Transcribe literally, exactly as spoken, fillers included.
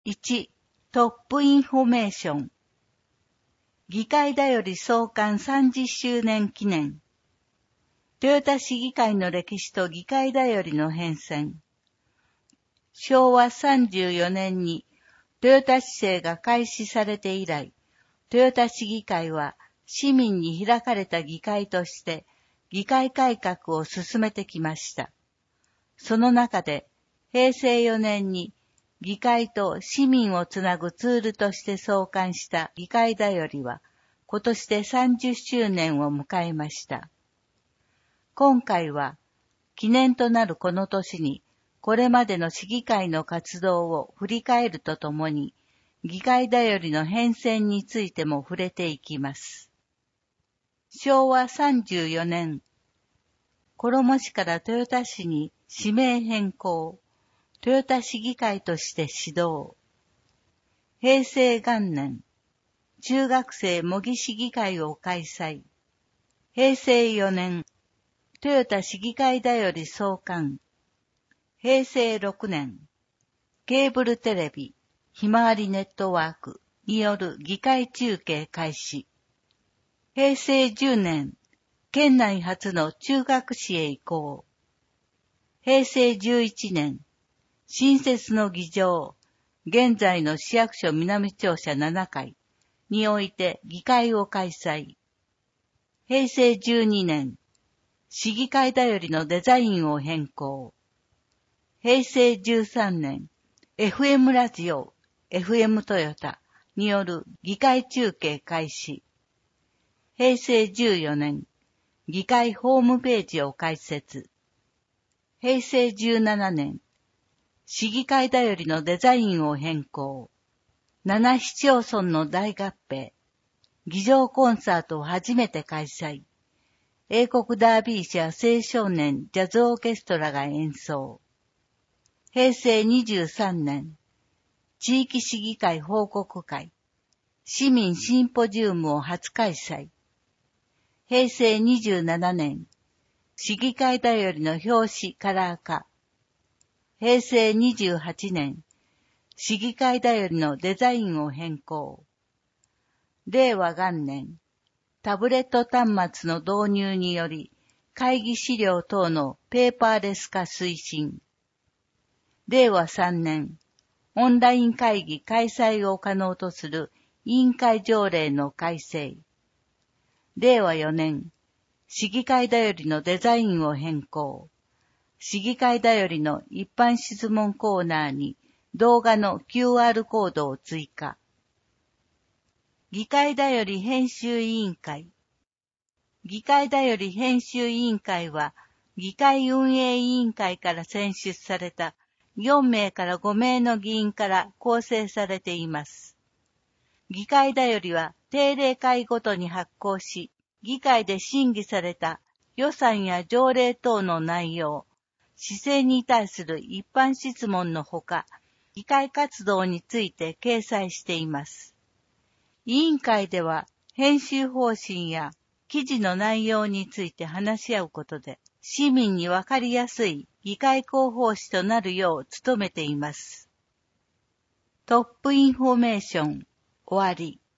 いち. トップインフォメーション。議会だより創刊さんじゅっしゅうねん記念。豊田市議会の歴史と議会だよりの変遷。しょうわさんじゅうよねんに豊田市政が開始されて以来、豊田市議会は市民に開かれた議会として議会改革を進めてきました。その中で、へいせいよねんに議会と市民をつなぐツールとして創刊した議会だよりは、今年でさんじゅっしゅうねんを迎えました。今回は、記念となるこの年に、これまでの市議会の活動を振り返るとともに、議会だよりの変遷についても触れていきます。しょうわさんじゅうよねん、衣市から豊田市に市名変更。豊田市議会として始動。へいせいがんねん、中学生模擬市議会を開催。へいせいよねん、豊田市議会だより創刊。へいせいろくねん、ケーブルテレビ、ひまわりネットワークによる議会中継開始。へいせいじゅうねん、県内初の中学市へ移行。へいせいじゅういちねん、新設の議場、現在の市役所南庁舎ななかいにおいて議会を開催。へいせいじゅうにねん、市議会だよりのデザインを変更。へいせいじゅうさんねん、エフエム ラジオ、エフエム トヨタによる議会中継開始。へいせいじゅうよねん、議会ホームページを開設。へいせいじゅうななねん、市議会だよりのデザインを変更。七市町村の大合併。議場コンサートを初めて開催。英国ダービー社青少年ジャズオーケストラが演奏。へいせいにじゅうさんねん、地域市議会報告会。市民シンポジウムを初開催。へいせいにじゅうななねん、市議会だよりの表紙カラー化。へいせいにじゅうはちねん、市議会だよりのデザインを変更。れいわがんねん、タブレット端末の導入により、会議資料等のペーパーレス化推進。れいわさんねん、オンライン会議開催を可能とする委員会条例の改正。れいわよねん、市議会だよりのデザインを変更。市議会だよりの一般質問コーナーに動画の キューアール コードを追加。議会だより編集委員会。議会だより編集委員会は、議会運営委員会から選出されたよんめいからごめいの議員から構成されています。議会だよりは定例会ごとに発行し、議会で審議された予算や条例等の内容、市政に対する一般質問のほか、議会活動について掲載しています。委員会では、編集方針や記事の内容について話し合うことで、市民にわかりやすい議会広報誌となるよう努めています。トップインフォメーション、終わり。